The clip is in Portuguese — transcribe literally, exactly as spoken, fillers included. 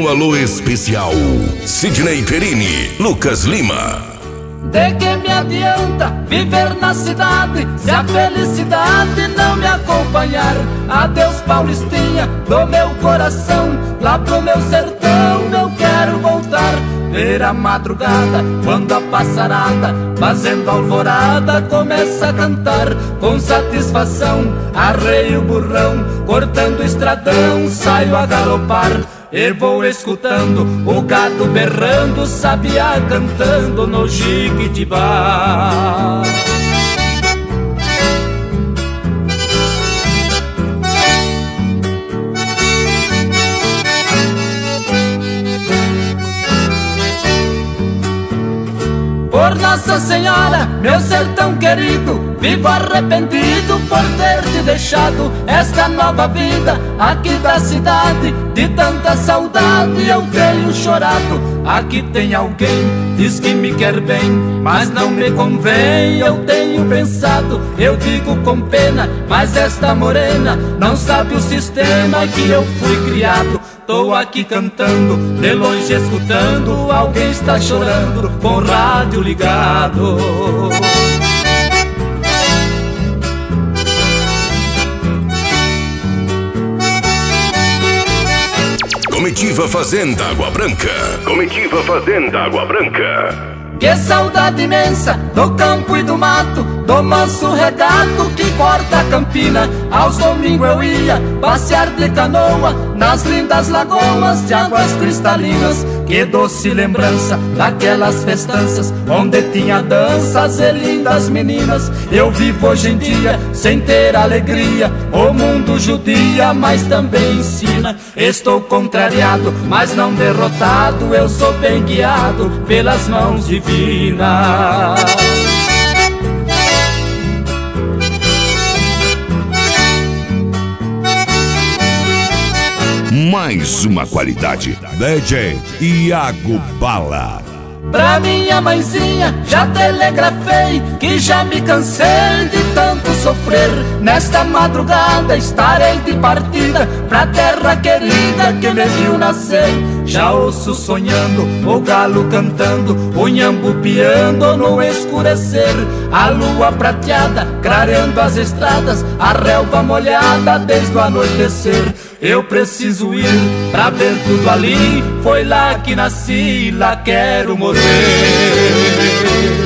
alô especial. Sidney Perini, Lucas Lima. De que me adianta viver na cidade se a felicidade não me acompanhar? Adeus, Paulistinha, do meu coração, lá pro meu sertão eu quero voltar. Ver a madrugada, quando a passarada, fazendo alvorada, começa a cantar. Com satisfação, arreio o burrão, cortando o estradão, saio a galopar. E vou escutando o gado berrando, sabiá cantando no Jiquitibá. Por Nossa Senhora, meu sertão querido, vivo arrependido por ter te deixado. Esta nova vida aqui da cidade, de tanta saudade eu tenho chorado. Aqui tem alguém, diz que me quer bem, mas não me convém, eu tenho pensado. Eu digo com pena, mas esta morena não sabe o sistema que eu fui criado. Tô aqui cantando, de longe escutando, alguém está chorando com o rádio ligado. Comitiva Fazenda Água Branca. Comitiva Fazenda Água Branca. Que saudade imensa do campo e do mato, do manso regato que corta a campina. Aos domingos eu ia passear de canoa nas lindas lagoas de águas cristalinas. Que doce lembrança daquelas festanças onde tinha danças e lindas meninas. Eu vivo hoje em dia sem ter alegria, o mundo judia, mas também ensina. Estou contrariado, mas não derrotado, eu sou bem guiado pelas mãos divinas. Mais uma qualidade. D J Iago Bala. Pra minha mãezinha já telegrafei que já me cansei de tanto sofrer. Nesta madrugada estarei de partida pra terra querida que me viu nascer. Já ouço sonhando o galo cantando, o nhambu piando no escurecer. A lua prateada clareando as estradas, a relva molhada desde o anoitecer. Eu preciso ir pra ver tudo ali, foi lá que nasci, lá quero morrer.